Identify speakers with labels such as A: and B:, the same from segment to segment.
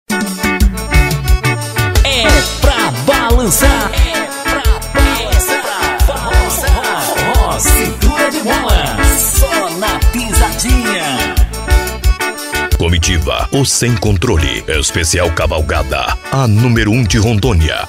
A: É pra balançar, forró, cintura de bola, só na pisadinha.
B: Comitiva, o Sem Controle, especial cavalgada, a número 1 de Rondônia.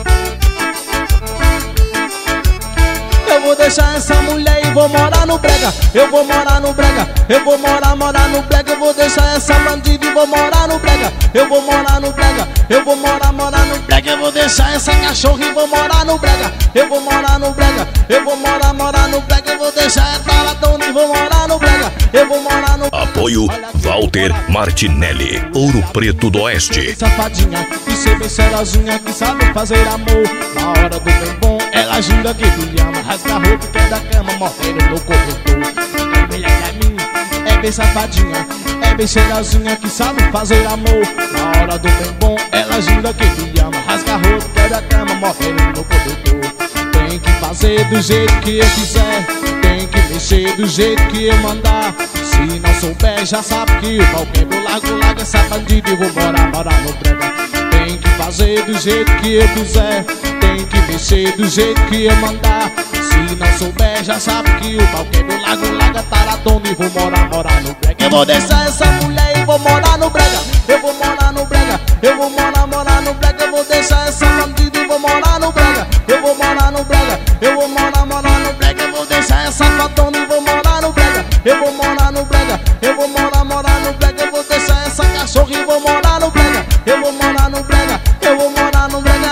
C: Eu vou deixar essa mulher e vou morar no brega. Eu vou morar no brega. Eu vou morar no brega. Eu vou deixar essa bandida e vou morar no brega. Eu vou morar no brega. Eu vou morar no brega. Eu vou deixar essa cachorra e vou morar no brega. Eu vou morar no brega. Eu vou morar no brega. Eu vou deixar essa ladona e vou morar no brega. Eu vou morar no...
B: Apoio Walter Martinelli, Ouro Preto do Oeste.
C: Safadinha e ser bem cheirosinha que sabe fazer amor. Na hora do bem bom, ela ginga que me ama. Rasga a roupa que é da cama, morrendo no corredor. É mulher pra mim, é bem safadinha, é bem cheirosinha que sabe fazer amor. Na hora do bem bom, ela ginga que me ama. Rasga a roupa que é da cama, morrendo no corredor. Tem que fazer do jeito que eu quiser, tem que mexer do jeito que eu mandar. Se não souber, já sabe que o pau quebra. Largo essa bandida e vou morar no brega. Tem que fazer do jeito que eu quiser, tem que mexer do jeito que eu mandar. Se não souber, já sabe que o pau quebra. Larga taradona e vou morar no brega. Eu vou deixar essa mulher e vou morar no brega. Eu vou morar no brega. Eu vou morar no brega. Eu vou deixar essa bandida e vou morar no brega. Eu vou morar no brega. Eu vou morar no brega. Eu vou deixar essa fatona e vou morar no brega. Eu vou morar no brega. Eu vou morar no brega. Eu vou deixar essa cachorra e vou morar no brega. Eu vou morar no brega. Eu vou morar no brega.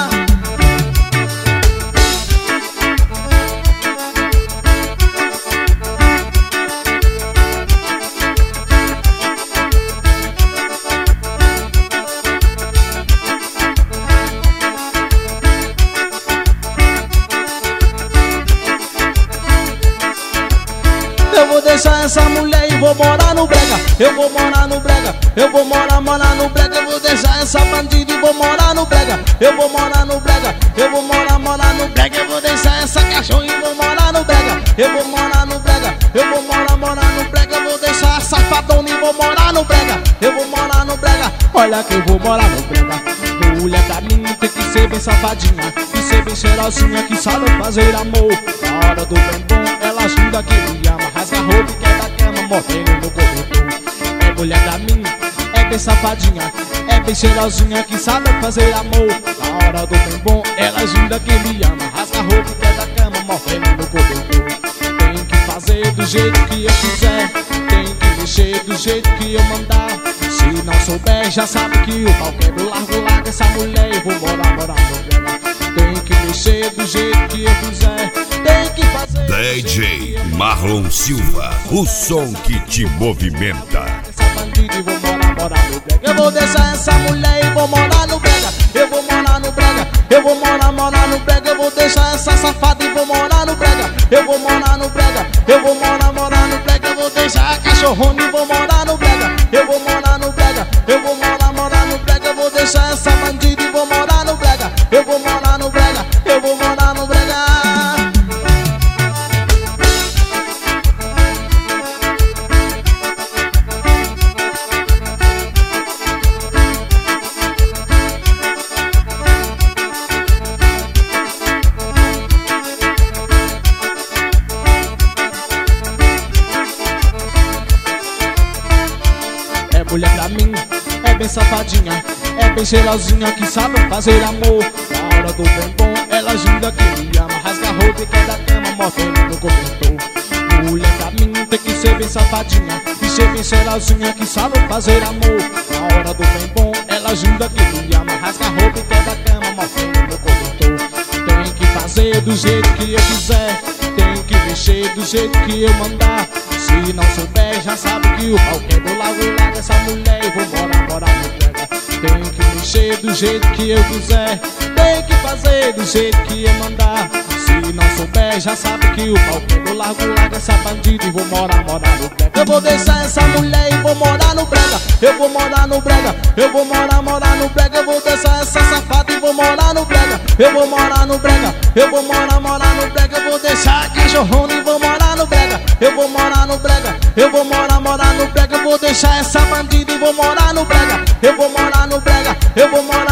C: Eu vou deixar essa mulher e vou morar no brega. Eu vou morar no brega. Eu vou morar no brega. Eu vou deixar essa bandida e vou morar no brega. Eu vou morar no brega. Eu vou morar no brega. Eu vou deixar essa cachorra e vou morar no brega. Eu vou morar no brega. Eu vou morar no brega. Eu vou deixar essa safadona e vou morar no brega. Eu vou morar no brega. Olha que eu vou morar no brega. Mulher pra mim tem que ser bem safadinha e ser bem cheirosinha que sabe fazer amor. Na hora do bem bom, ela ajuda que me ama. Rasga a roupa que é da cama, morrendo no corredor. É mulher pra mim, é bem safadinha, é bem cheirosinha que sabe fazer amor. Na hora do bem bom, ela ajuda que me ama. Rasga a roupa que é da cama, morrendo no corredor. Tem que fazer do jeito que eu quiser, tem que mexer do jeito que eu mandar. Se não souber, já sabe que o pau quebra. Larga essa mulher e vou morar no brega. Tem que mexer do jeito que eu quiser, tem que fazer.
B: DJ Marlon Silva, o som que te movimenta.
C: Essa bandida e vou morar no brega. Eu vou deixar essa mulher e vou morar no brega. Eu vou morar no brega. Eu vou morar no brega. Eu vou deixar essa safada e vou morar no brega. Eu vou morar no brega. Eu vou morar no brega. Eu vou deixar a cachorrona e vou morar no brega. Eu vou morar no brega. Eu vou morar no brega. Eu vou deixar essa bandida e vou morar no brega. Eu vou morar no brega. Eu vou morar no brega. É mulher pra mim, é bem safadinha, é bem cheirosinha que sabe fazer amor. Na hora do bem bom, ela ajuda que me ama. Rasga a roupa que é da cama, morrendo no cobertor. Mulher pra mim tem que ser bem safadinha e ser bem cheirosinha que sabe fazer amor. Na hora do bem bom, ela ajuda que me ama. Rasga a roupa que é da cama, morrendo no cobertor. Tem que fazer do jeito que eu quiser, tem que mexer do jeito que eu mandar. Se não souber, já sabe que o pau quebra. Larga essa mulher e vou morar no brega. Tem que mexer do jeito que eu quiser, tem que fazer do jeito que eu mandar. Se não souber, já sabe que o pau quebra. Larga essa bandida e vou morar no brega. Eu vou deixar essa mulher e vou morar no brega. Eu vou morar no brega. Eu vou morar no brega. Eu vou deixar essa safada e vou morar no brega. Eu vou morar no brega. Eu vou morar no brega. Eu vou deixar a cachorrona e vou morar no brega. Eu vou morar no brega. Eu vou morar no brega. Eu vou deixar essa bandida e vou morar no brega. eu vou morar no brega, eu vou morar